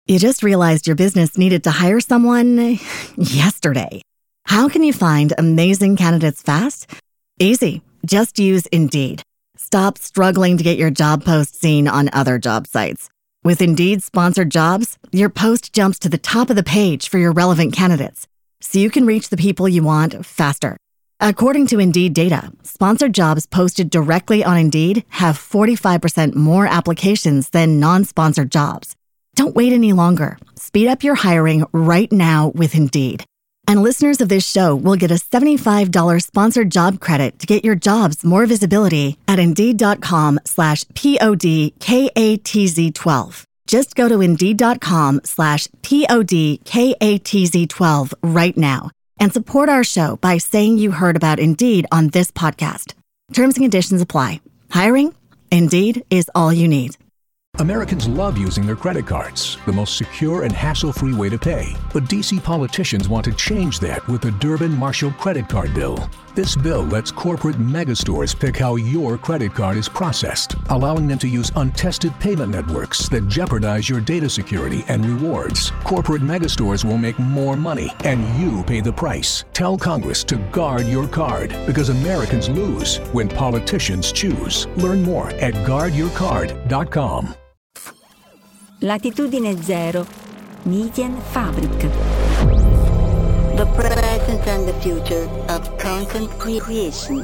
You just realized your business needed to hire someone yesterday. How can you find amazing candidates fast? Easy. Just use Indeed. Stop struggling to get your job post seen on other job sites. With Indeed sponsored jobs, your post jumps to the top of the page for your relevant candidates, so you can reach the people you want faster. According to Indeed data, sponsored jobs posted directly on Indeed have 45% more applications than non-sponsored jobs. Don't wait any longer. Speed up your hiring right now with Indeed. And listeners of this show will get a $75 sponsored job credit to get your jobs more visibility at Indeed.com/PODKATZ12. Just go to Indeed.com/PODKATZ12 right now and support our show by saying you heard about Indeed on this podcast. Terms and conditions apply. Hiring? Indeed is all you need. Americans love using their credit cards, the most secure and hassle-free way to pay. But D.C. politicians want to change that with the Durbin-Marshall credit card bill. This bill lets corporate megastores pick how your credit card is processed, allowing them to use untested payment networks that jeopardize your data security and rewards. Corporate megastores will make more money, and you pay the price. Tell Congress to guard your card, because Americans lose when politicians choose. Learn more at guardyourcard.com. Latitudine Zero, Median Fabric. The present and the future of content creation.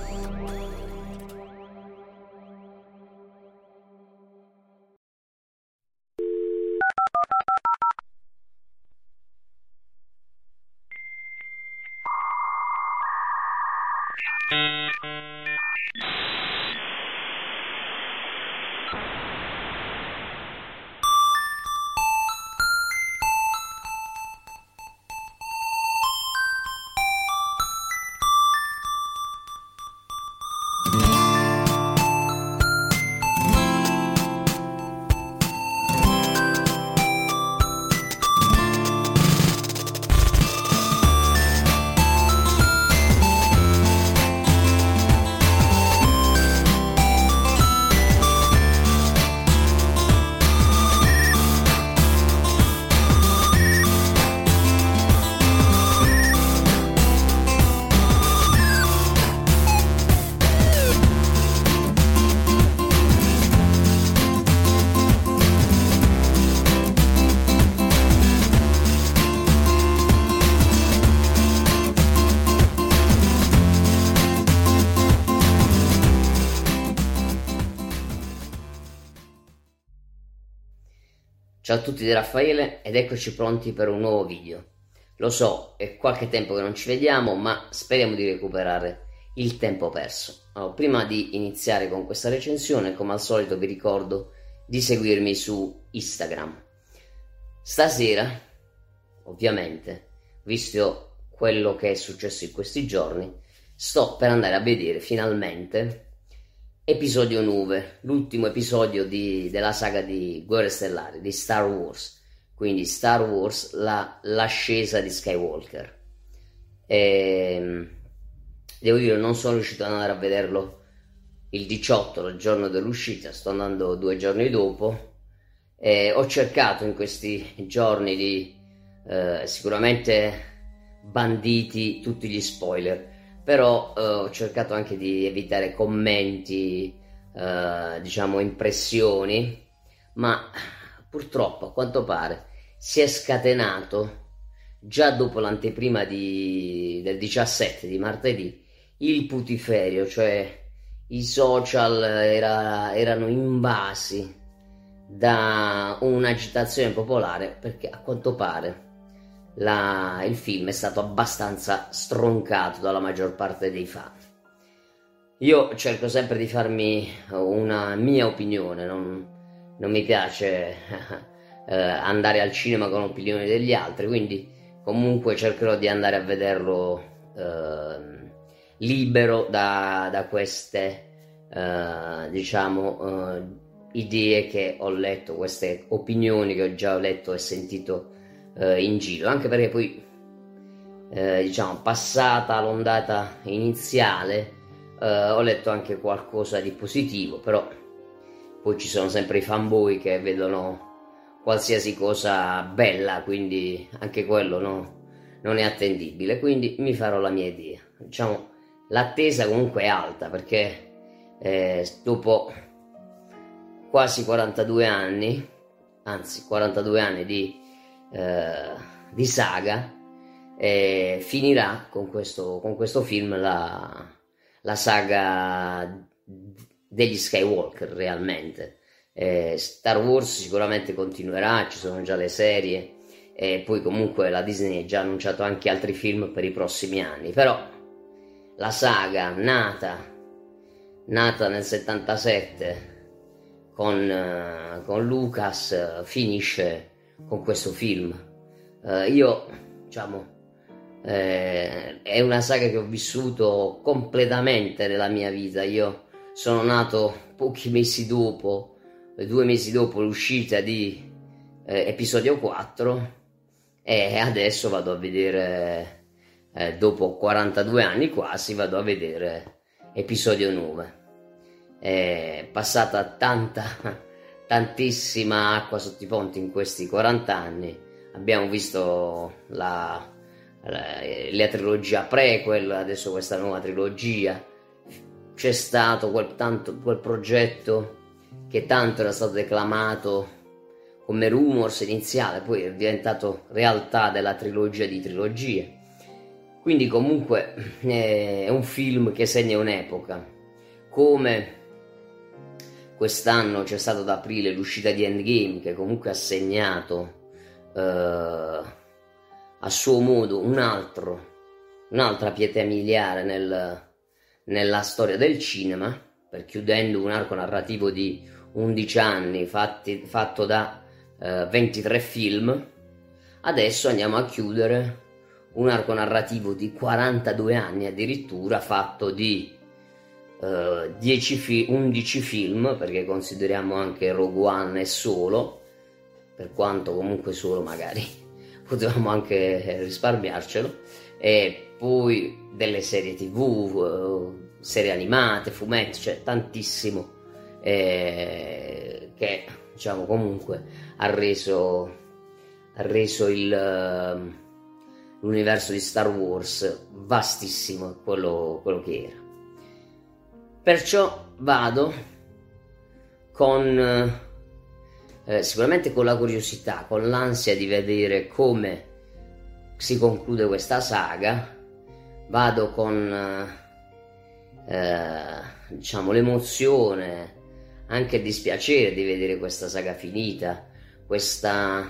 Ciao a tutti da Raffaele ed eccoci pronti per un nuovo video. Lo so, è qualche tempo che non ci vediamo, ma speriamo di recuperare il tempo perso. Allora, prima di iniziare con questa recensione, come al solito vi ricordo di seguirmi su Instagram. Stasera, ovviamente, visto quello che è successo in questi giorni, sto per andare a vedere finalmente episodio 9, l'ultimo episodio della saga di Guerre Stellari, di Star Wars, quindi Star Wars, l'ascesa di Skywalker. Devo dire, non sono riuscito ad andare a vederlo il 18, il giorno dell'uscita, sto andando 2 giorni dopo. Ho cercato in questi giorni di sicuramente banditi tutti gli spoiler, però ho cercato anche di evitare commenti, diciamo impressioni, ma purtroppo a quanto pare si è scatenato già dopo l'anteprima del 17 di martedì il putiferio, cioè i social erano invasi da un'agitazione popolare perché a quanto pare il film è stato abbastanza stroncato dalla maggior parte dei fan. Io cerco sempre di farmi una mia opinione, non mi piace andare al cinema con opinioni degli altri, quindi comunque cercherò di andare a vederlo libero da queste idee che ho letto, queste opinioni che ho già letto e sentito in giro, anche perché poi passata l'ondata iniziale ho letto anche qualcosa di positivo, però poi ci sono sempre i fanboy che vedono qualsiasi cosa bella, quindi anche quello non è attendibile, quindi mi farò la mia idea. Diciamo, l'attesa comunque è alta, perché dopo quasi 42 anni, anzi 42 anni di saga, finirà con questo film la saga degli Skywalker realmente. Star Wars sicuramente continuerà, ci sono già le serie, e poi comunque la Disney ha già annunciato anche altri film per i prossimi anni, però la saga nata nel 77 con Lucas finisce con questo film. È una saga che ho vissuto completamente nella mia vita. Io sono nato pochi mesi dopo, 2 mesi dopo l'uscita di episodio 4, e adesso vado a vedere, dopo 42 anni quasi, vado a vedere episodio 9. È passata tantissima acqua sotto i ponti in questi 40 anni. Abbiamo visto la trilogia prequel, adesso questa nuova trilogia. C'è stato quel progetto che tanto era stato declamato come rumors iniziale, poi è diventato realtà della trilogia di trilogie. Quindi comunque è un film che segna un'epoca. Come quest'anno c'è stato ad aprile l'uscita di Endgame, che comunque ha segnato a suo modo un'altra pietra miliare nella storia del cinema, per chiudendo un arco narrativo di 11 anni fatto da 23 film. Adesso andiamo a chiudere un arco narrativo di 42 anni addirittura, fatto di 11 film, perché consideriamo anche Rogue One e Solo, per quanto comunque Solo magari potevamo anche risparmiarcelo, e poi delle serie TV, serie animate, fumetti, cioè tantissimo, che diciamo comunque ha reso l'universo di Star Wars vastissimo, quello che era. Perciò vado con sicuramente con la curiosità, con l'ansia di vedere come si conclude questa saga. Vado con diciamo l'emozione, anche il dispiacere di vedere questa saga finita, questa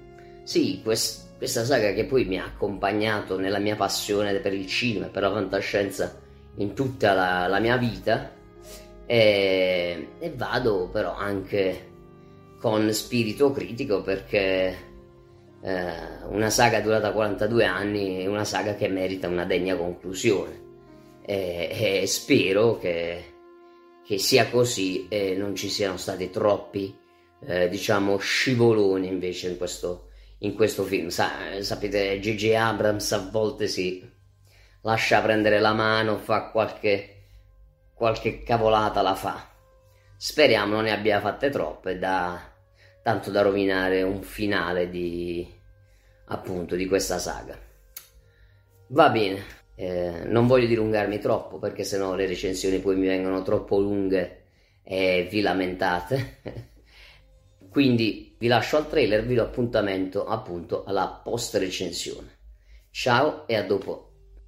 saga che poi mi ha accompagnato nella mia passione per il cinema, per la fantascienza in tutta la mia vita, e vado però anche con spirito critico, perché una saga durata 42 anni è una saga che merita una degna conclusione, e spero che sia così e non ci siano stati troppi diciamo scivoloni invece in questo film. Sapete, J.J. Abrams a volte si lascia prendere la mano, fa qualche cavolata, la fa. Speriamo non ne abbia fatte troppe, tanto da rovinare un finale di questa saga. Va bene, non voglio dilungarmi troppo, perché sennò le recensioni poi mi vengono troppo lunghe e vi lamentate. Quindi vi lascio al trailer, vi do appuntamento appunto alla post recensione. Ciao e a dopo.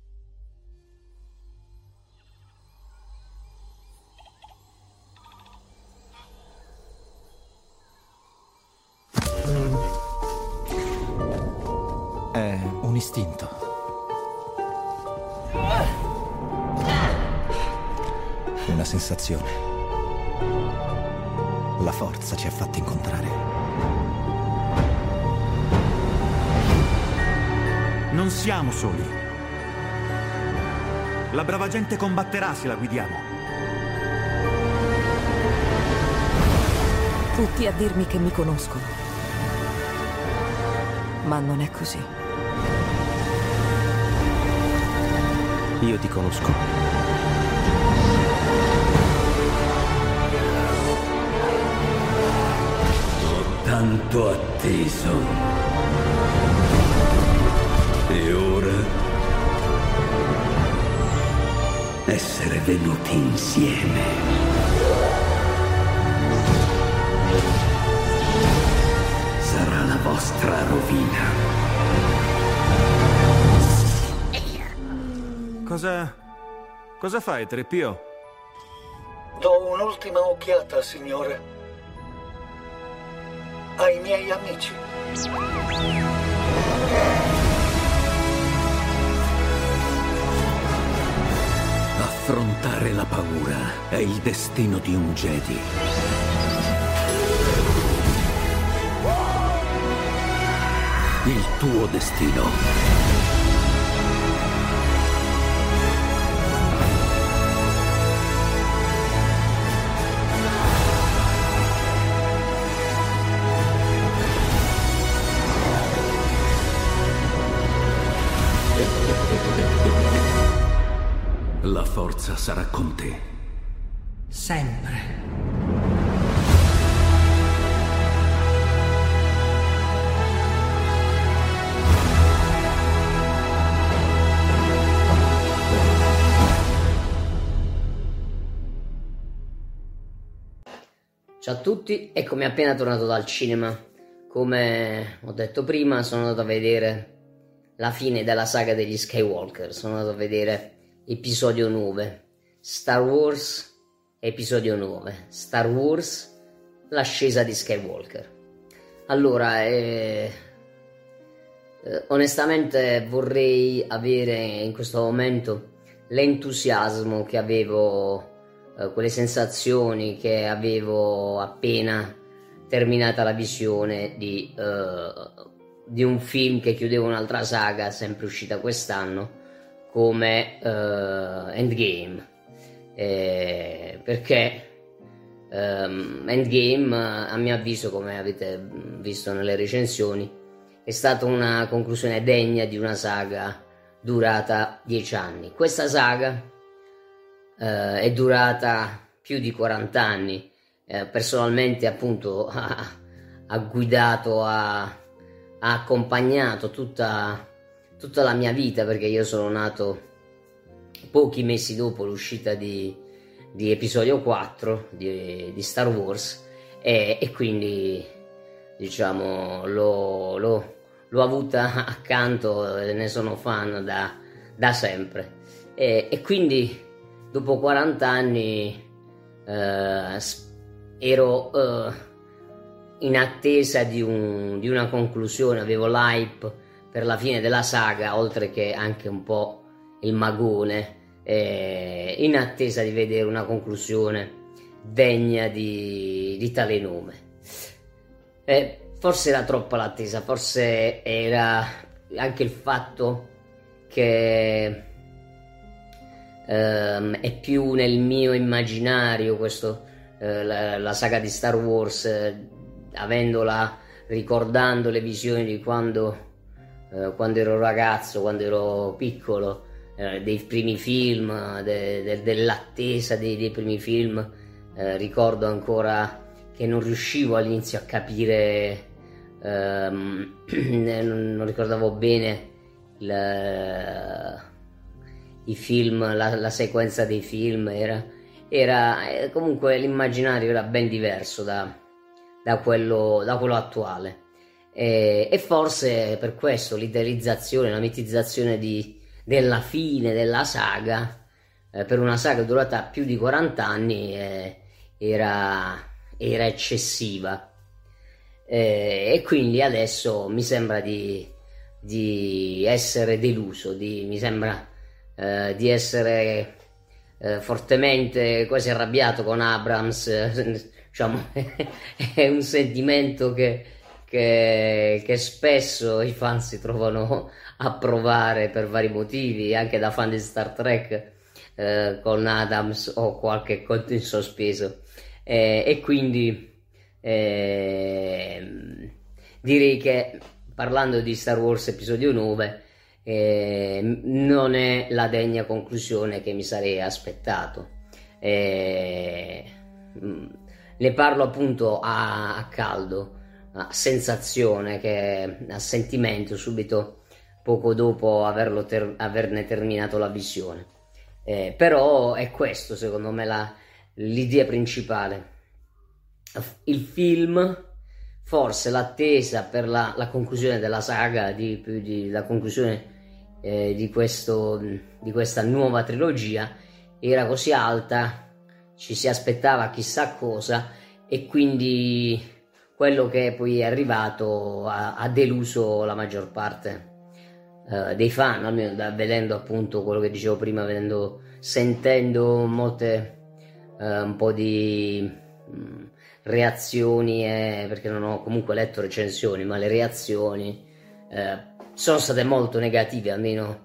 È un istinto. Una sensazione. La forza ci ha fatti incontrare. Non siamo soli. La brava gente combatterà se la guidiamo. Tutti a dirmi che mi conoscono. Ma non è così. Io ti conosco. tanto atteso. E ora essere venuti insieme. Sarà la vostra rovina. Cosa fai, 3PO? Do un'ultima occhiata, signore. Ai miei amici. Affrontare la paura è il destino di un Jedi. Il tuo destino. La forza sarà con te. Sempre. Ciao a tutti, eccomi appena tornato dal cinema. Come ho detto prima, sono andato a vedere la fine della saga degli Skywalker. Sono andato a vedere episodio 9, Star Wars episodio 9, Star Wars l'ascesa di Skywalker. Allora, onestamente vorrei avere in questo momento l'entusiasmo che avevo, quelle sensazioni che avevo appena terminata la visione di un film che chiudeva un'altra saga sempre uscita quest'anno come Endgame, perché Endgame, a mio avviso, come avete visto nelle recensioni, è stata una conclusione degna di una saga durata 10 anni. Questa saga è durata più di 40 anni. Personalmente, appunto, ha guidato, ha accompagnato tutta la mia vita, perché io sono nato pochi mesi dopo l'uscita di episodio 4 di Star Wars, e quindi, diciamo, l'ho avuta accanto e ne sono fan da sempre, e quindi dopo 40 anni ero in attesa di una conclusione, avevo l'hype per la fine della saga, oltre che anche un po' il magone, in attesa di vedere una conclusione degna di tale nome. Forse era troppa l'attesa, forse era anche il fatto che è più nel mio immaginario questo, la saga di Star Wars, ricordando le visioni di quando ero ragazzo, quando ero piccolo, dei primi film, dell'attesa dei primi film. Ricordo ancora che non riuscivo all'inizio a capire, non ricordavo bene i film, la sequenza dei film, era comunque l'immaginario era ben diverso da quello attuale, e forse per questo l'idealizzazione, la mitizzazione della fine della saga, per una saga durata più di 40 anni, era eccessiva, e quindi adesso mi sembra di essere deluso, mi sembra di essere fortemente quasi arrabbiato con Abrams. Diciamo, è un sentimento che spesso i fan si trovano a provare per vari motivi, anche da fan di Star Trek, con Adams ho qualche conto in sospeso, e quindi direi che, parlando di Star Wars episodio 9, non è la degna conclusione che mi sarei aspettato. Ne parlo appunto a caldo, sensazione, a sentimento subito poco dopo averne terminato la visione. Però è questo secondo me l'idea principale. Il film, forse l'attesa per la conclusione della saga, la conclusione di questa nuova trilogia era così alta, ci si aspettava chissà cosa, e quindi quello che poi è arrivato ha deluso la maggior parte dei fan, almeno vedendo appunto quello che dicevo prima, sentendo molte un po' di reazioni, perché non ho comunque letto recensioni, ma le reazioni sono state molto negative, almeno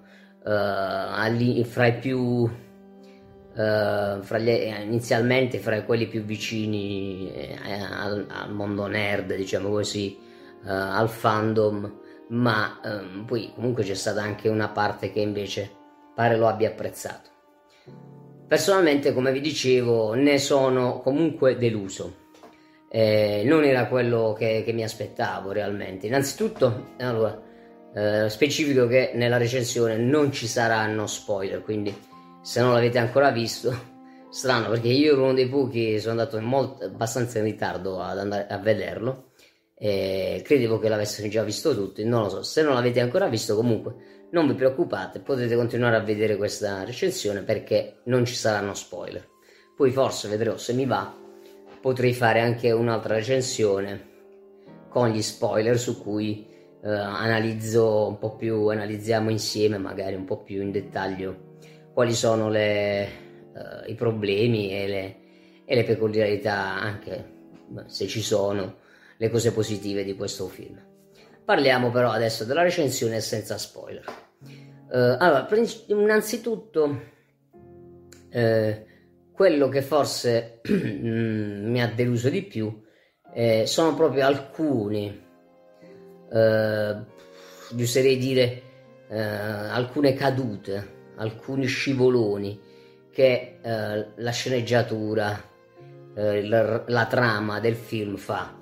inizialmente fra quelli più vicini al mondo nerd, diciamo così, al fandom, ma poi comunque c'è stata anche una parte che invece pare lo abbia apprezzato. Personalmente, come vi dicevo, ne sono comunque deluso. Non era quello che mi aspettavo realmente. Innanzitutto, specifico che nella recensione non ci saranno spoiler, quindi se non l'avete ancora visto, strano, perché io ero uno dei pochi, sono andato abbastanza in ritardo ad andare a vederlo, credevo che l'avessero già visto tutti, non lo so. Se non l'avete ancora visto, comunque non vi preoccupate, potete continuare a vedere questa recensione perché non ci saranno spoiler. Poi forse vedrò, se mi va, potrei fare anche un'altra recensione con gli spoiler, su cui analizziamo insieme magari un po' più in dettaglio quali sono i problemi e le peculiarità, anche se ci sono, le cose positive di questo film. Parliamo però adesso della recensione senza spoiler. Allora, innanzitutto quello che forse mi ha deluso di più sono proprio alcuni, oserei dire alcune cadute, alcuni scivoloni che la sceneggiatura, la trama del film fa.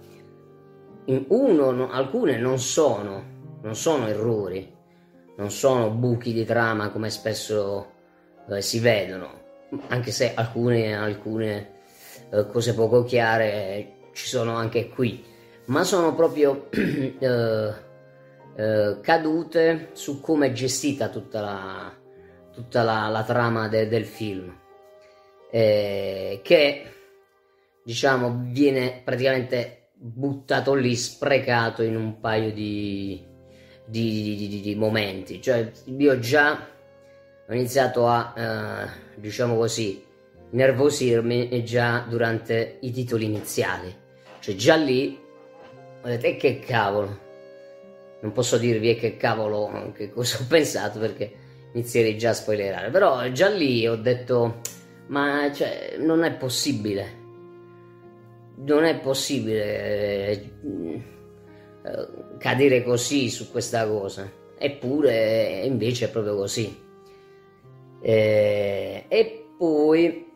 Alcune non sono errori, non sono buchi di trama come spesso si vedono, anche se alcune cose poco chiare ci sono anche qui, ma sono proprio cadute su come è gestita tutta la trama del film, che diciamo viene praticamente buttato lì, sprecato in un paio di momenti. Cioè, io già ho iniziato a diciamo così nervosirmi già durante i titoli iniziali. Cioè già lì ho detto, e che cavolo, non posso dirvi che cavolo, che cosa ho pensato, perché inizierei già a spoilerare, però già lì ho detto, ma cioè non è possibile cadere così su questa cosa, eppure invece è proprio così. E poi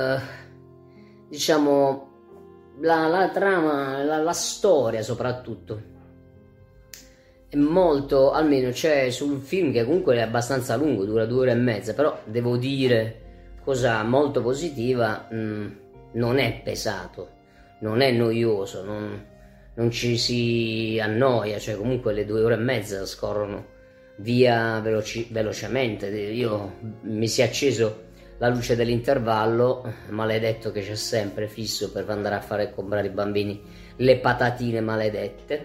diciamo la trama, la storia soprattutto è molto, almeno c'è sul film, che comunque è abbastanza lungo, dura 2 ore e mezza, però devo dire, cosa molto positiva, non è pesato, non è noioso, non ci si annoia, cioè comunque le 2 ore e mezza scorrono via velocemente. Io mi si è acceso la luce dell'intervallo, maledetto che c'è sempre fisso per andare a fare comprare ai bambini le patatine maledette,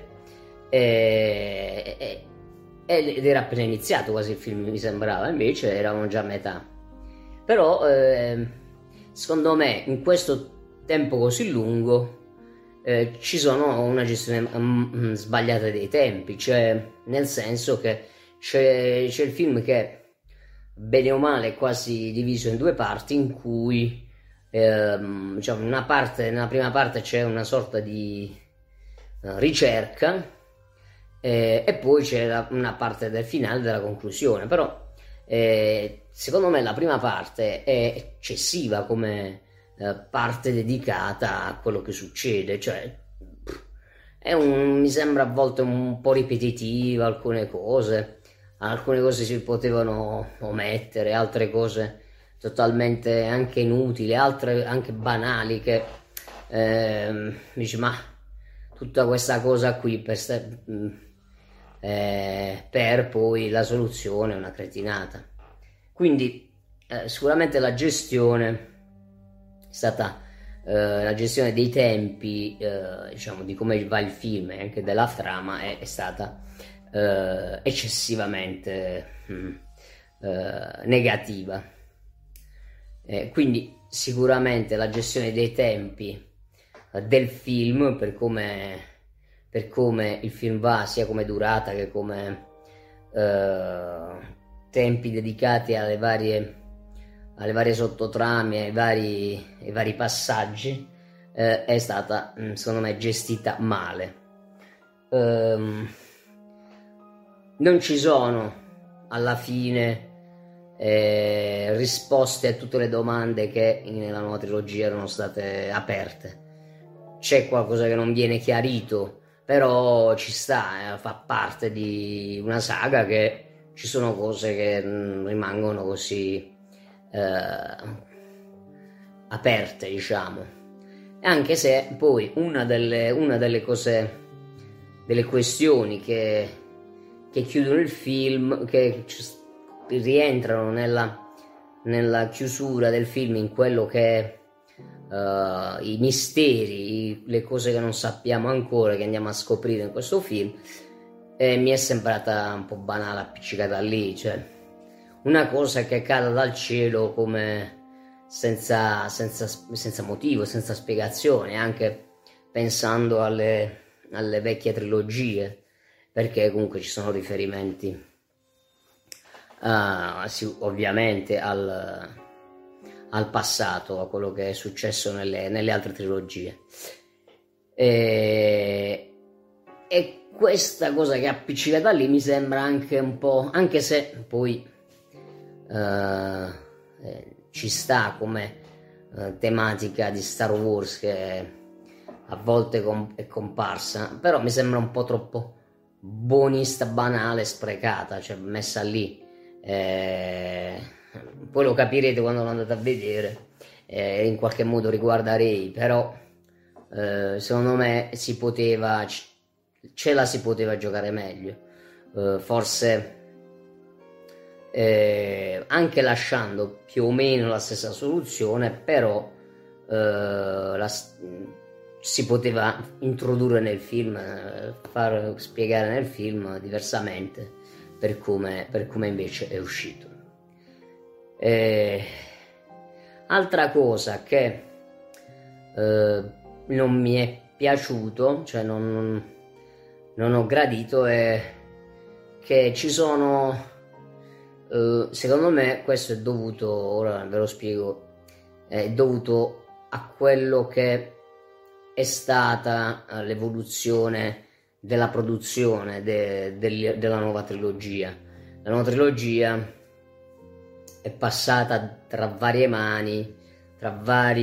ed era appena iniziato quasi il film, mi sembrava, invece eravamo già a metà. Però secondo me in questo tempo così lungo ci sono una gestione sbagliata dei tempi, cioè nel senso che c'è il film che bene o male è quasi diviso in 2 parti, in cui diciamo nella prima parte c'è una sorta di ricerca, e poi c'è una parte del finale, della conclusione. Però secondo me la prima parte è eccessiva come parte dedicata a quello che succede, cioè mi sembra a volte un po' ripetitiva alcune cose si potevano omettere, altre cose totalmente anche inutili, altre anche banali che dici, ma tutta questa cosa qui per poi la soluzione è una cretinata. Quindi sicuramente la gestione è stata la gestione dei tempi, diciamo, di come va il film e anche della trama è stata eccessivamente negativa. Quindi sicuramente la gestione dei tempi del film, per come il film va, sia come durata che come tempi dedicati alle varie sottotrame, ai vari passaggi, è stata secondo me gestita male. Non ci sono alla fine risposte a tutte le domande che nella nuova trilogia erano state aperte. C'è qualcosa che non viene chiarito, però ci sta, fa parte di una saga che ci sono cose che rimangono così aperte, diciamo. Anche se poi una delle cose, delle questioni che chiudono il film, che rientrano nella chiusura del film, in quello che è i misteri, le cose che non sappiamo ancora, che andiamo a scoprire in questo film, mi è sembrata un po' banale, appiccicata lì, cioè una cosa che cade dal cielo come senza motivo, senza spiegazione, anche pensando alle vecchie trilogie, perché comunque ci sono riferimenti ovviamente al passato, a quello che è successo nelle altre trilogie, e questa cosa che è appiccicata lì mi sembra anche un po', anche se poi ci sta come tematica di Star Wars, che a volte è comparsa, però mi sembra un po' troppo buonista, banale, sprecata, cioè messa lì. Poi lo capirete quando lo andate a vedere, in qualche modo riguarderei, però secondo me si poteva giocare meglio, forse anche lasciando più o meno la stessa soluzione, però si poteva introdurre nel film, far spiegare nel film diversamente per come invece è uscito. Altra cosa che non mi è piaciuto, cioè non ho gradito, è che ci sono, secondo me questo è dovuto, ora ve lo spiego, è dovuto a quello che è stata l'evoluzione della produzione della nuova trilogia. La nuova trilogia è passata tra varie mani, tra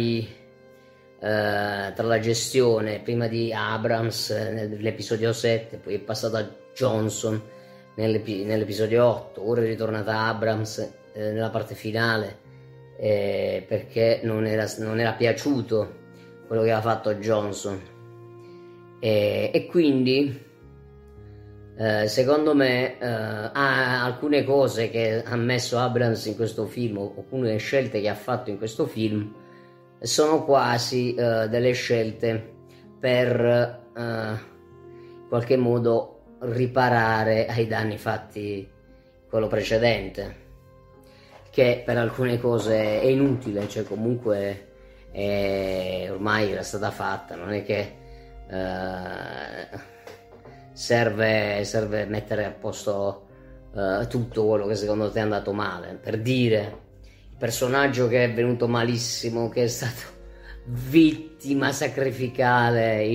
la gestione prima di Abrams nell'episodio 7, poi è passata a Johnson nell'episodio 8, ora è ritornata Abrams nella parte finale, perché non era piaciuto quello che aveva fatto Johnson, e quindi secondo me alcune cose che ha messo Abrams in questo film, o alcune scelte che ha fatto in questo film, sono quasi delle scelte per in qualche modo riparare ai danni fatti quello precedente, che per alcune cose è inutile, cioè comunque ormai era stata fatta, non è che serve mettere a posto tutto quello che secondo te è andato male. Per dire, il personaggio che è venuto malissimo, che è stato vittima sacrificale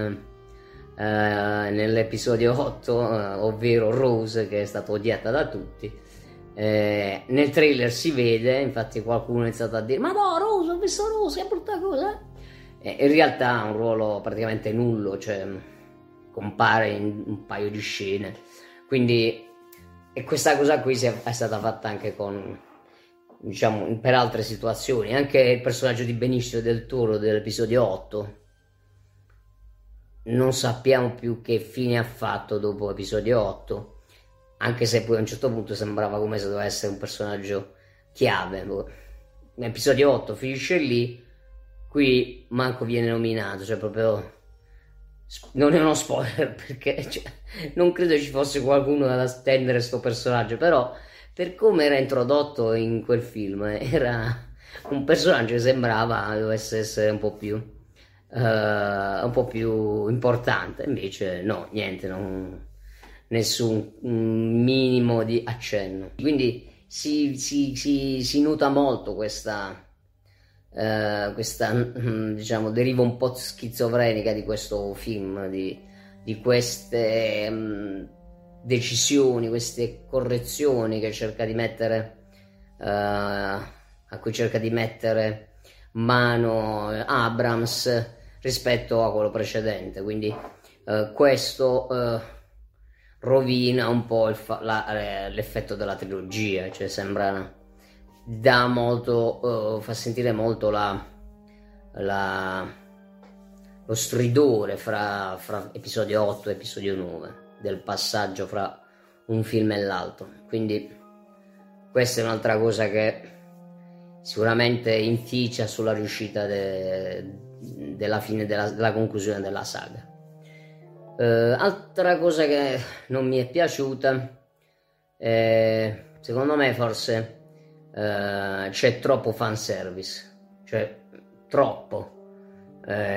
nell'episodio 8, ovvero Rose, che è stata odiata da tutti. Nel trailer si vede, infatti qualcuno ha iniziato a dire: ma no, Rose, ho visto Rose, che brutta cosa. In realtà ha un ruolo praticamente nullo, cioè compare in un paio di scene, quindi e questa cosa qui è stata fatta anche con, diciamo, per altre situazioni. Anche il personaggio di Benicio del Toro dell'episodio 8 non sappiamo più che fine ha fatto dopo episodio 8, anche se poi a un certo punto sembrava come se dovesse essere un personaggio chiave. Episodio 8 finisce lì, qui manco viene nominato, cioè proprio non è uno spoiler perché non credo ci fosse qualcuno ad attendere sto personaggio, però per come era introdotto in quel film era un personaggio che sembrava dovesse essere un po' più importante, invece no, niente, nessun minimo di accenno. Quindi si nota molto questa diciamo deriva un po' schizofrenica di questo film, di queste decisioni, queste correzioni che cerca di mettere a cui cerca di mettere mano Abrams rispetto a quello precedente. Quindi questo rovina un po' l'effetto della trilogia, cioè sembra dà molto, fa sentire molto lo stridore fra episodio 8 e episodio 9, del passaggio fra un film e l'altro. Quindi questa è un'altra cosa che sicuramente inficia sulla riuscita della fine, della conclusione della saga. Altra cosa che non mi è piaciuta, secondo me forse c'è troppo fanservice, cioè troppo,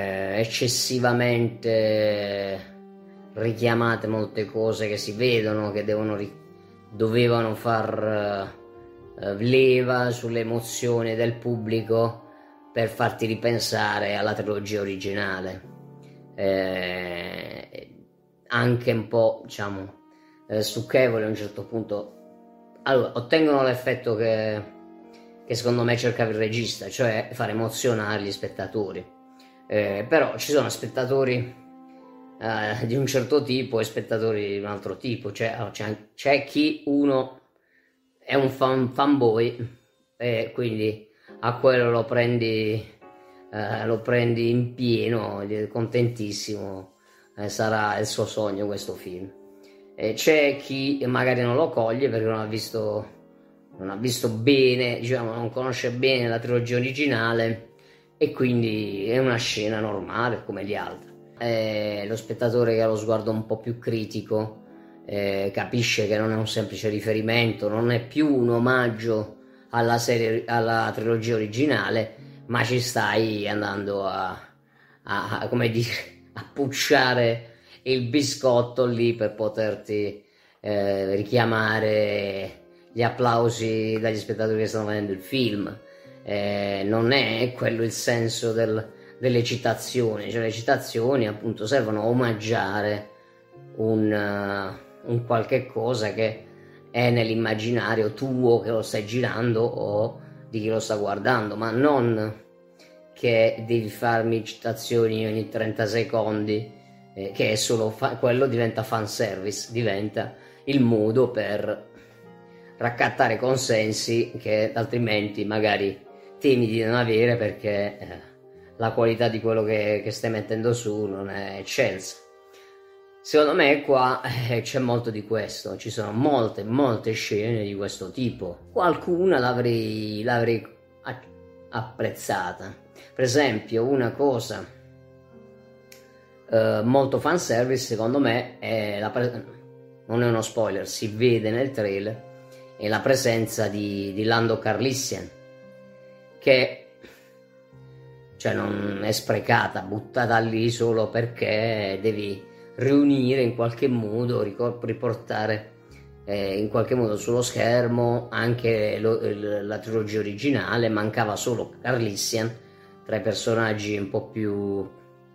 eccessivamente richiamate molte cose che si vedono, che dovevano far leva sulle emozioni del pubblico per farti ripensare alla trilogia originale, anche un po', diciamo, stucchevole a un certo punto. Allora, ottengono l'effetto che secondo me cercava il regista, cioè far emozionare gli spettatori, però ci sono spettatori di un certo tipo e spettatori di un altro tipo, c'è chi uno è un fanboy e quindi a quello lo prendi in pieno, contentissimo, sarà il suo sogno questo film. C'è chi magari non lo coglie perché non ha visto bene, diciamo, non conosce bene la trilogia originale e quindi è una scena normale come gli altri. Lo spettatore che ha lo sguardo un po' più critico capisce che non è un semplice riferimento, non è più un omaggio alla trilogia originale, ma ci stai andando a come dire, a pucciare il biscotto lì per poterti richiamare gli applausi dagli spettatori che stanno vedendo il film. Non è quello il senso delle citazioni, cioè le citazioni appunto servono a omaggiare un qualche cosa che è nell'immaginario tuo che lo stai girando o di chi lo sta guardando, ma non che devi farmi citazioni ogni 30 secondi, che è solo quello diventa fanservice, diventa il modo per raccattare consensi che altrimenti magari temi di non avere perché la qualità di quello che stai mettendo su non è eccelsa. Secondo me qua c'è molto di questo, ci sono molte scene di questo tipo. Qualcuna l'avrei apprezzata. Per esempio, una cosa molto fanservice secondo me è non è uno spoiler, si vede nel trailer, è la presenza di Lando Calrissian, che cioè non è sprecata, buttata lì solo perché devi riunire in qualche modo, riportare in qualche modo sullo schermo anche la trilogia originale. Mancava solo Calrissian tra i personaggi un po' più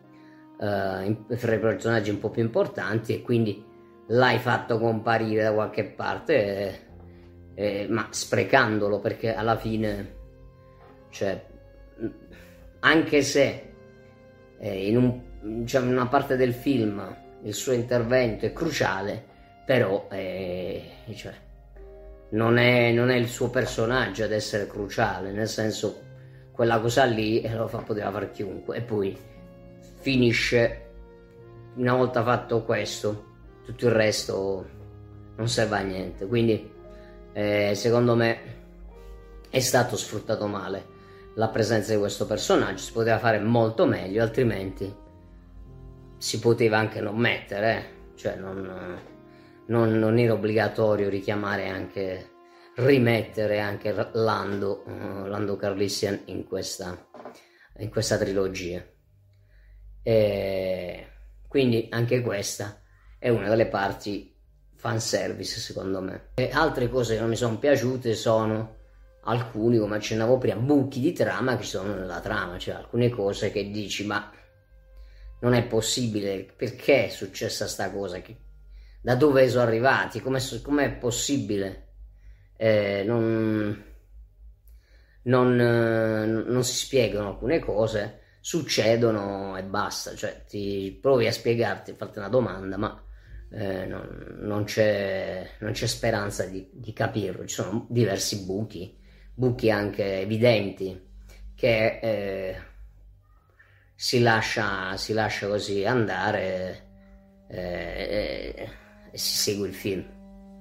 importanti, e quindi l'hai fatto comparire da qualche parte, ma sprecandolo, perché alla fine, cioè, anche se in una parte del film il suo intervento è cruciale, però cioè, non è il suo personaggio ad essere cruciale, nel senso, quella cosa lì poteva fare chiunque, e poi finisce. Una volta fatto questo, tutto il resto non serve a niente, quindi secondo me è stato sfruttato male la presenza di questo personaggio. Si poteva fare molto meglio, altrimenti si poteva anche non mettere, cioè non era obbligatorio rimettere anche Lando Calrissian in questa trilogia. Quindi anche questa è una delle parti fanservice, secondo me. E altre cose che non mi sono piaciute sono alcuni, come accennavo prima, buchi di trama che ci sono nella trama, cioè alcune cose che dici ma non è possibile, perché è successa sta cosa, da dove sono arrivati, com'è possibile, non si spiegano alcune cose, succedono e basta, cioè ti provi a spiegarti, a farti una domanda, ma non c'è speranza di capirlo. Ci sono diversi buchi anche evidenti che si lascia così andare e si segue il film.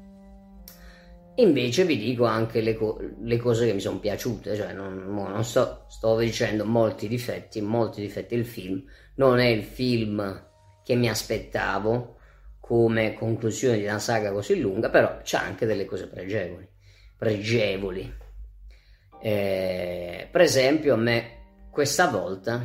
Invece vi dico anche le cose che mi sono piaciute, cioè non sto dicendo molti difetti del film. Non è il film che mi aspettavo come conclusione di una saga così lunga, però c'ha anche delle cose pregevoli. Per esempio, a me questa volta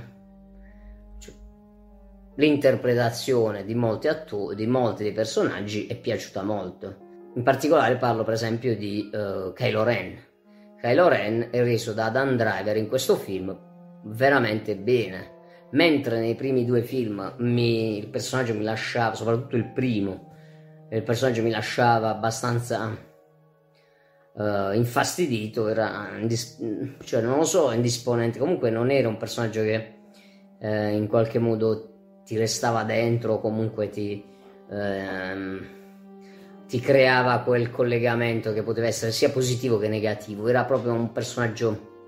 l'interpretazione di molti attori, di molti dei personaggi è piaciuta molto. In particolare parlo per esempio di Kylo Ren. Kylo Ren è reso da Adam Driver in questo film veramente bene, mentre nei primi due film il personaggio mi lasciava, soprattutto il primo, il personaggio mi lasciava abbastanza infastidito, era cioè non lo so, indisponente, comunque non era un personaggio che in qualche modo ti restava dentro, o comunque ti creava quel collegamento che poteva essere sia positivo che negativo. Era proprio un personaggio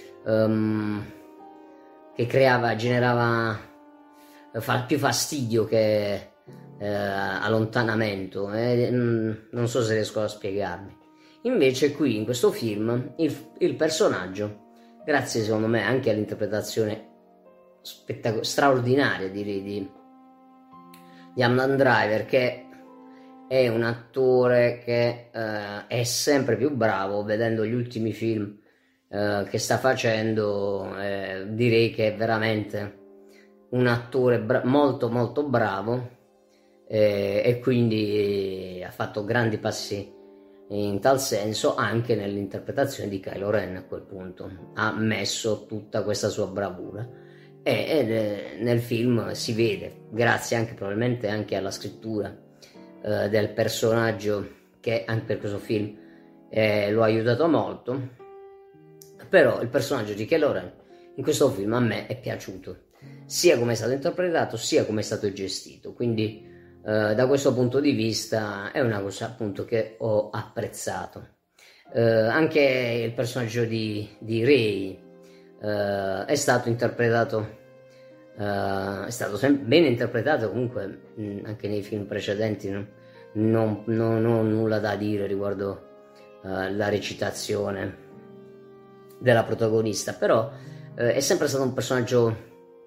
che generava più fastidio che allontanamento, non so se riesco a spiegarmi. Invece qui in questo film il personaggio, grazie secondo me anche all'interpretazione straordinaria direi di Adam Driver, che è un attore che è sempre più bravo. Vedendo gli ultimi film che sta facendo, direi che è veramente un attore molto molto bravo, e quindi ha fatto grandi passi in tal senso anche nell'interpretazione di Kylo Ren. A quel punto ha messo tutta questa sua bravura e nel film si vede, grazie anche probabilmente anche alla scrittura del personaggio, che anche per questo film lo ha aiutato molto. Però il personaggio di Kylo Ren in questo film a me è piaciuto, sia come è stato interpretato sia come è stato gestito, quindi da questo punto di vista è una cosa appunto che ho apprezzato. Anche il personaggio di Rey è stato interpretato, è stato bene interpretato. Comunque anche nei film precedenti non ho nulla da dire riguardo la recitazione della protagonista, però è sempre stato un personaggio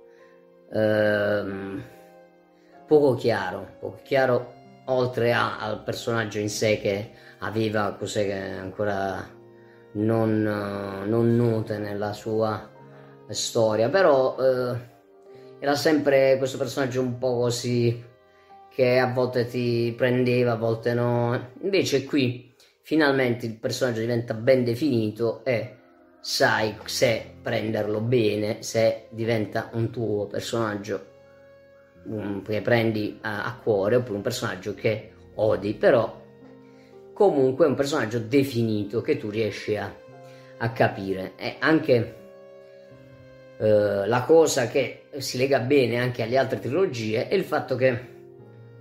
poco chiaro, oltre al personaggio in sé, che aveva cose che ancora non note nella sua storia, però era sempre questo personaggio un po' così, che a volte ti prendeva, a volte no. Invece qui finalmente il personaggio diventa ben definito e sai se prenderlo bene, se diventa un tuo personaggio che prendi a cuore, oppure un personaggio che odi, però comunque è un personaggio definito che tu riesci a capire. E anche la cosa che si lega bene anche alle altre trilogie è il fatto che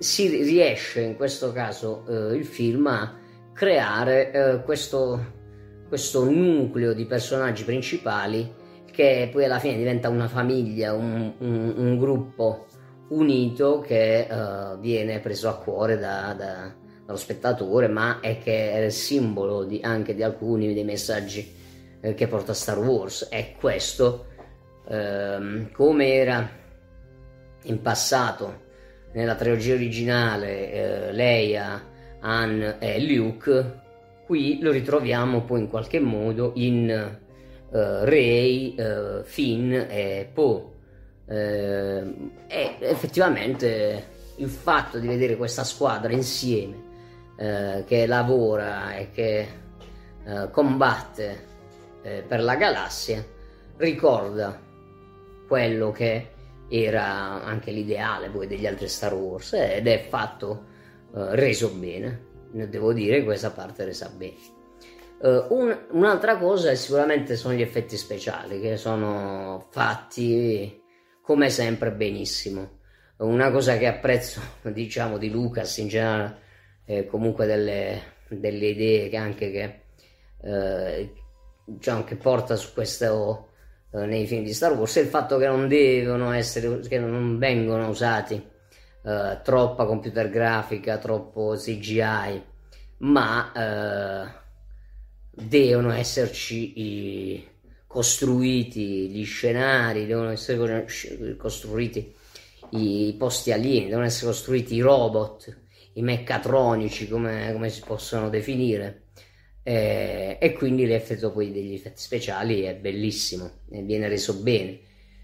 si riesce in questo caso il film a creare questo nucleo di personaggi principali che poi alla fine diventa una famiglia, un gruppo unito che viene preso a cuore dallo spettatore, ma è che è il simbolo anche di alcuni dei messaggi che porta Star Wars. E questo, come era in passato nella trilogia originale, Leia, Han e Luke, qui lo ritroviamo poi in qualche modo in Rey, Finn e Poe. E effettivamente il fatto di vedere questa squadra insieme che lavora e che combatte per la galassia ricorda quello che era anche l'ideale poi degli altri Star Wars, ed è fatto reso bene. Devo dire che questa parte è resa bene. Un'altra cosa sicuramente sono gli effetti speciali, che sono fatti come sempre benissimo. Una cosa che apprezzo, diciamo, di Lucas in generale, comunque delle idee che porta su questo nei film di Star Wars, è il fatto che non vengono usati troppa computer grafica, troppo CGI, ma devono esserci costruiti gli scenari, devono essere costruiti i posti alieni, devono essere costruiti i robot, i meccatronici, come si possono definire, e quindi l'effetto poi degli effetti speciali è bellissimo e viene reso bene,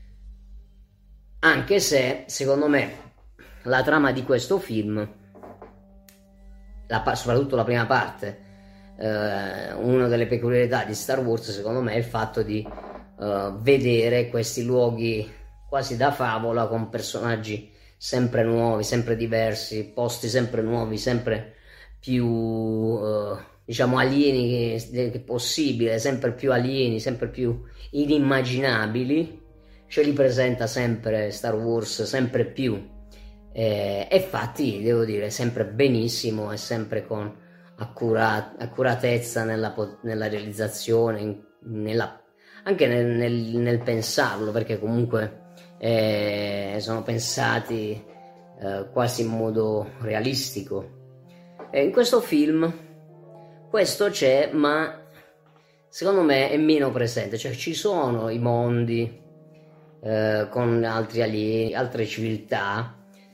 anche se secondo me la trama di questo film, soprattutto la prima parte, una delle peculiarità di Star Wars secondo me è il fatto di vedere questi luoghi quasi da favola, con personaggi sempre nuovi, sempre diversi, posti sempre nuovi, sempre più diciamo alieni che possibile, sempre più alieni, sempre più inimmaginabili. Ce li presenta sempre Star Wars, sempre più, e fatti, devo dire, sempre benissimo e sempre con accuratezza nella realizzazione, anche nel pensarlo, perché comunque sono pensati quasi in modo realistico. In questo film questo c'è, ma secondo me è meno presente, cioè ci sono i mondi con altri alieni, altre civiltà,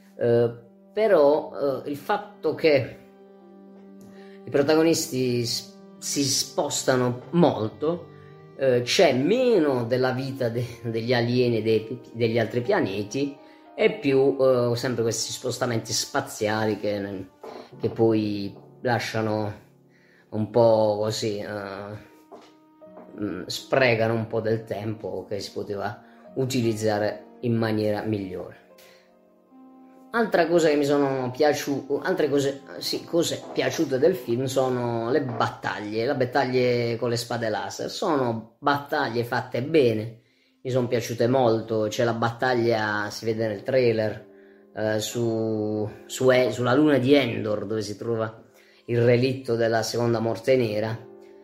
però il fatto che i protagonisti si spostano molto, c'è meno della vita degli alieni degli altri pianeti e più sempre questi spostamenti spaziali che poi lasciano un po' così, sprecano un po' del tempo che si poteva utilizzare in maniera migliore. Altra cosa che mi sono cose piaciute del film sono le battaglie con le spade laser. Sono battaglie fatte bene, mi sono piaciute molto. C'è la battaglia, si vede nel trailer, sulla luna di Endor, dove si trova il relitto della seconda morte nera,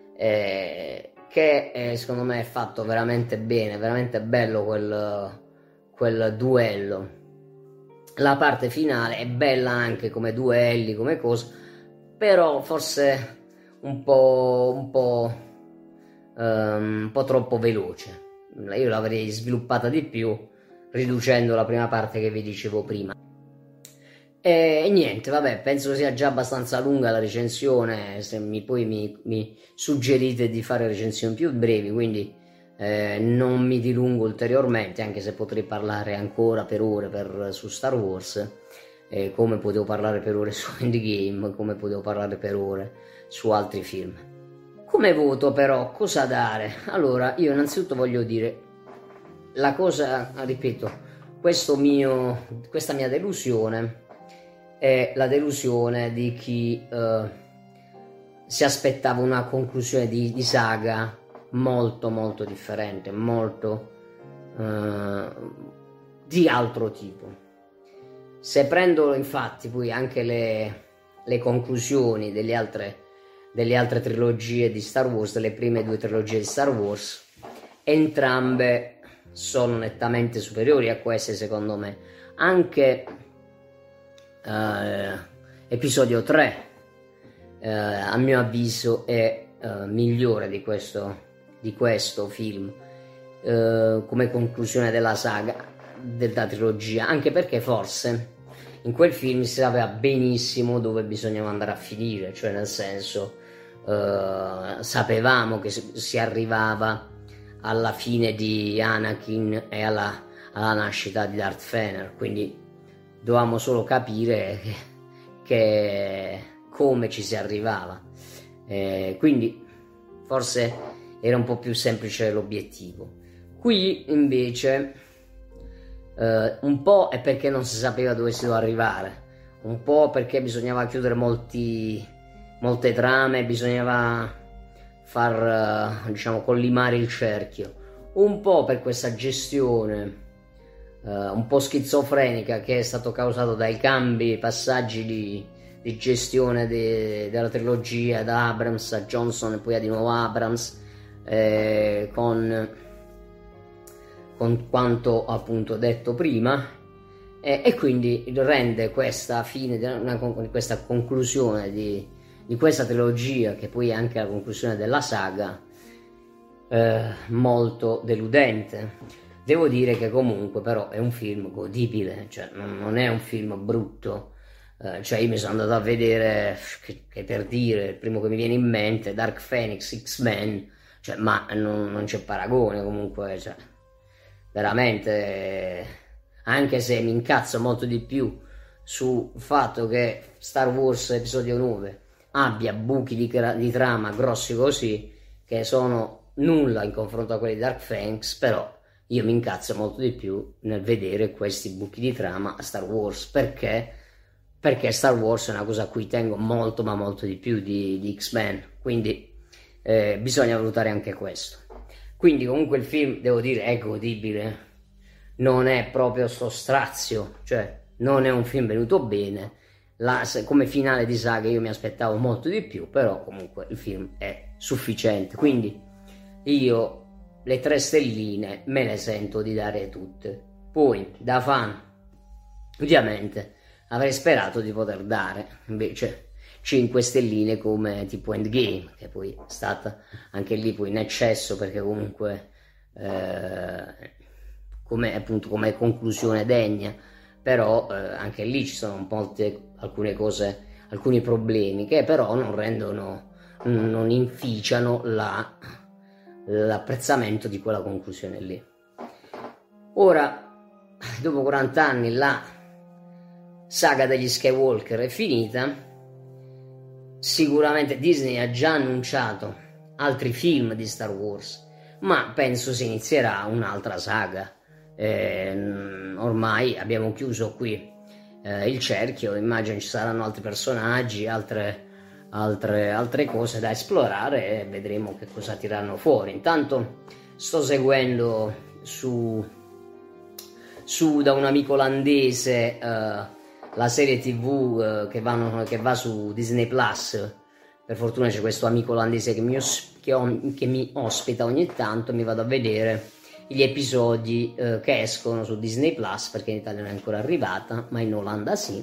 che secondo me è fatto veramente bene, veramente bello quel duello. La parte finale è bella anche come duelli, come cose, però forse un po' troppo veloce. Io l'avrei sviluppata di più, riducendo la prima parte che vi dicevo prima. E niente, vabbè, penso sia già abbastanza lunga la recensione. Se poi mi suggerite di fare recensioni più brevi, quindi non mi dilungo ulteriormente, anche se potrei parlare ancora per ore su Star Wars, come potevo parlare per ore su Endgame, come potevo parlare per ore su altri film. Come voto però, cosa dare? Allora, io innanzitutto voglio dire la cosa, ripeto, questa mia delusione è la delusione di chi si aspettava una conclusione di saga molto molto differente, molto di altro tipo. Se prendo infatti poi anche le conclusioni delle altre trilogie di Star Wars, delle prime 2 trilogie di Star Wars, entrambe sono nettamente superiori a queste, secondo me. Anche episodio 3 a mio avviso è migliore di questo film come conclusione della saga, della trilogia, anche perché forse in quel film si sapeva benissimo dove bisognava andare a finire, cioè nel senso sapevamo che si arrivava alla fine di Anakin e alla nascita di Darth Vader, quindi dovevamo solo capire che come ci si arrivava, quindi forse era un po' più semplice l'obiettivo. Qui invece un po' è perché non si sapeva dove si doveva arrivare, un po' perché bisognava chiudere molte trame, bisognava far diciamo collimare il cerchio, un po' per questa gestione un po' schizofrenica che è stato causato dai cambi, passaggi di gestione della trilogia da Abrams a Johnson e poi a di nuovo Abrams, con quanto appunto detto prima, e quindi rende questa fine, questa conclusione di questa trilogia, che poi è anche la conclusione della saga, molto deludente. Devo dire che comunque però è un film godibile, cioè non è un film brutto, cioè io mi sono andato a vedere, che per dire, il primo che mi viene in mente, Dark Phoenix, X-Men, cioè, ma non c'è paragone comunque, cioè, veramente, anche se mi incazzo molto di più sul fatto che Star Wars episodio 9 abbia buchi di trama grossi così, che sono nulla in confronto a quelli di Dark Phoenix, però io mi incazzo molto di più nel vedere questi buchi di trama a Star Wars, perché Star Wars è una cosa a cui tengo molto, ma molto di più di X-Men, quindi bisogna valutare anche questo. Quindi comunque il film, devo dire, è godibile, non è proprio sto strazio, cioè non è un film venuto bene, come finale di saga io mi aspettavo molto di più, però comunque il film è sufficiente, quindi io le 3 stelline me le sento di dare tutte. Poi da fan ovviamente avrei sperato di poter dare invece 5 stelline come tipo Endgame, che poi è stata anche lì poi in eccesso, perché comunque come conclusione degna, però anche lì ci sono alcune cose, alcuni problemi che però non inficiano l'apprezzamento di quella conclusione lì. Ora, dopo 40 anni la saga degli Skywalker è finita. Sicuramente Disney ha già annunciato altri film di Star Wars, ma penso si inizierà un'altra saga. Ormai abbiamo chiuso qui il cerchio, immagino ci saranno altri personaggi, altre cose da esplorare, e vedremo che cosa tireranno fuori. Intanto sto seguendo da un amico olandese la serie TV che va su Disney Plus. Per fortuna c'è questo amico olandese che mi ospita ogni tanto, mi vado a vedere gli episodi che escono su Disney Plus, perché in Italia non è ancora arrivata, ma in Olanda sì,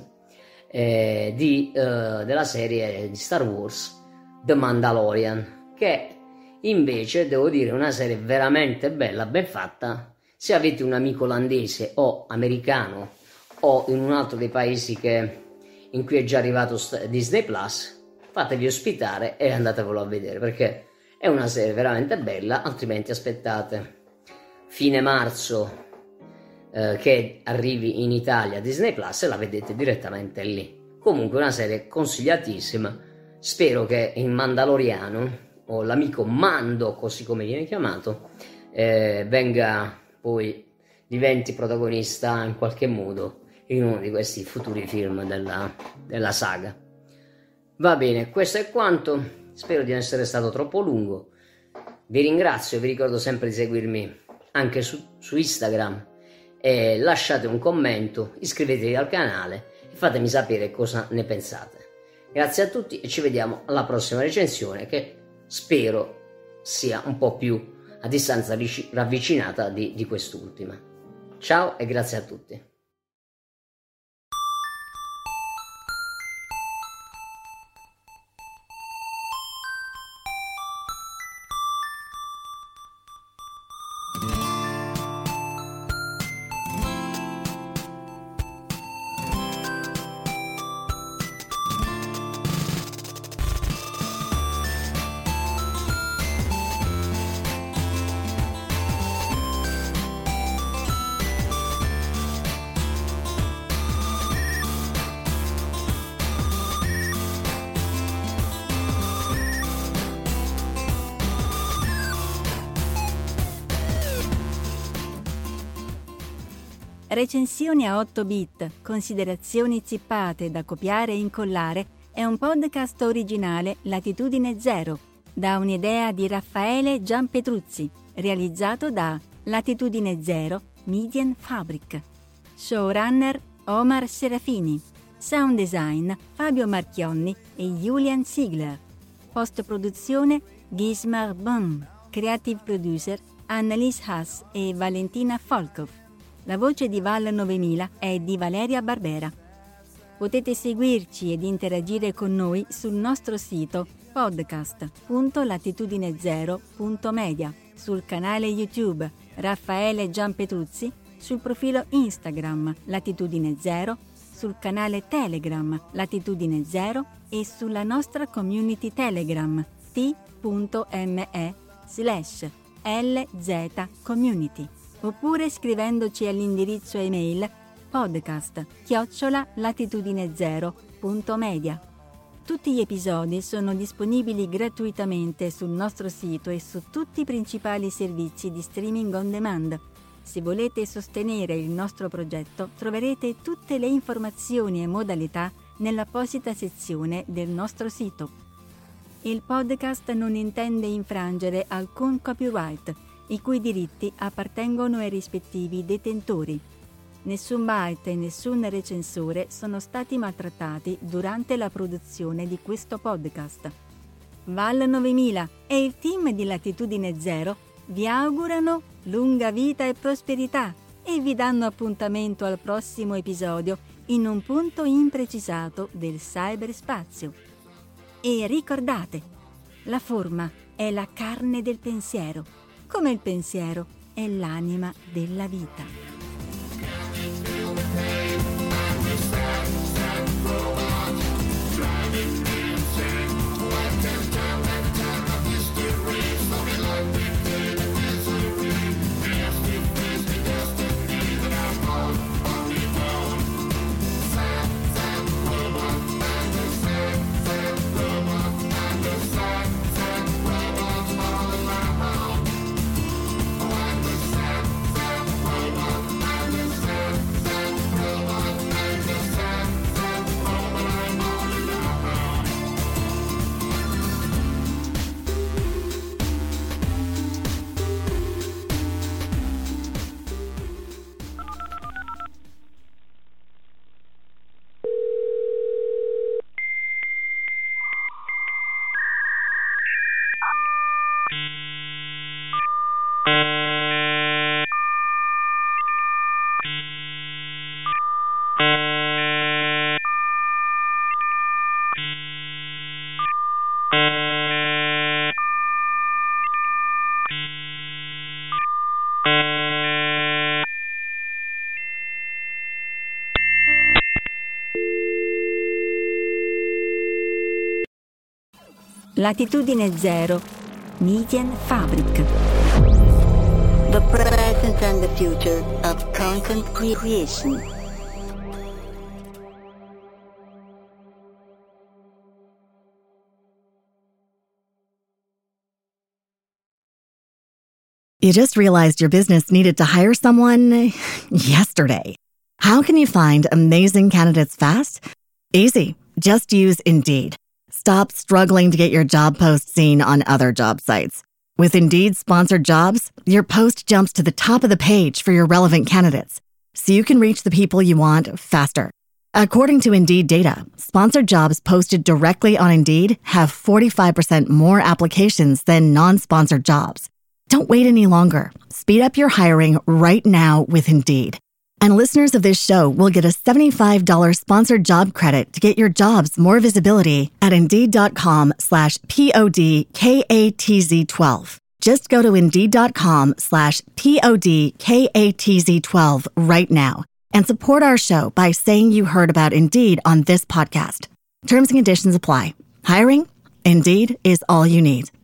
della serie di Star Wars The Mandalorian, che invece devo dire è una serie veramente bella, ben fatta. Se avete un amico olandese o americano o in un altro dei paesi in cui è già arrivato Disney Plus, fatevi ospitare e andatevelo a vedere, perché è una serie veramente bella. Altrimenti aspettate fine marzo che arrivi in Italia Disney Plus e la vedete direttamente lì. Comunque una serie consigliatissima. Spero che il Mandaloriano, o l'amico Mando così come viene chiamato, diventi protagonista in qualche modo in uno di questi futuri film della saga. Va bene, questo è quanto. Spero di non essere stato troppo lungo. Vi ringrazio, vi ricordo sempre di seguirmi anche su Instagram e lasciate un commento, iscrivetevi al canale e fatemi sapere cosa ne pensate. Grazie a tutti e ci vediamo alla prossima recensione, che spero sia un po' più a distanza ravvicinata di quest'ultima. Ciao e grazie a tutti. Recensioni a 8 bit, considerazioni zippate da copiare e incollare è un podcast originale Latitudine Zero, da un'idea di Raffaele Giampetruzzi, realizzato da Latitudine Zero Media Fabric. Showrunner Omar Serafini. Sound design Fabio Marchionni e Julian Ziegler. Post-produzione Gismar Bum. Creative producer Annalise Haas e Valentina Folkov. La voce di Val 9000 è di Valeria Barbera. Potete seguirci ed interagire con noi sul nostro sito podcast.latitudinezero.media, sul canale YouTube Raffaele Giampetruzzi, sul profilo Instagram Latitudine Zero, sul canale Telegram Latitudine Zero e sulla nostra community Telegram t.me/LZCommunity. Oppure scrivendoci all'indirizzo email podcast@latitudinezero.media. Tutti gli episodi sono disponibili gratuitamente sul nostro sito e su tutti i principali servizi di streaming on demand. Se volete sostenere il nostro progetto, troverete tutte le informazioni e modalità nell'apposita sezione del nostro sito. Il podcast non intende infrangere alcun copyright, i cui diritti appartengono ai rispettivi detentori. Nessun byte e nessun recensore sono stati maltrattati durante la produzione di questo podcast. Val 9000 e il team di Latitudine Zero vi augurano lunga vita e prosperità e vi danno appuntamento al prossimo episodio in un punto imprecisato del cyberspazio. E ricordate, la forma è la carne del pensiero, come il pensiero è l'anima della vita. Latitudine Zero Media Fabric. The present and the future of content creation. You just realized your business needed to hire someone yesterday. How can you find amazing candidates fast? Easy. Just use Indeed. Stop struggling to get your job post seen on other job sites. With Indeed sponsored jobs, your post jumps to the top of the page for your relevant candidates, so you can reach the people you want faster. According to Indeed data, sponsored jobs posted directly on Indeed have 45% more applications than non-sponsored jobs. Don't wait any longer. Speed up your hiring right now with Indeed. And listeners of this show will get a $75 sponsored job credit to get your jobs more visibility at Indeed.com/PODKATZ12. Just go to Indeed.com/PODKATZ12 right now and support our show by saying you heard about Indeed on this podcast. Terms and conditions apply. Hiring? Indeed is all you need.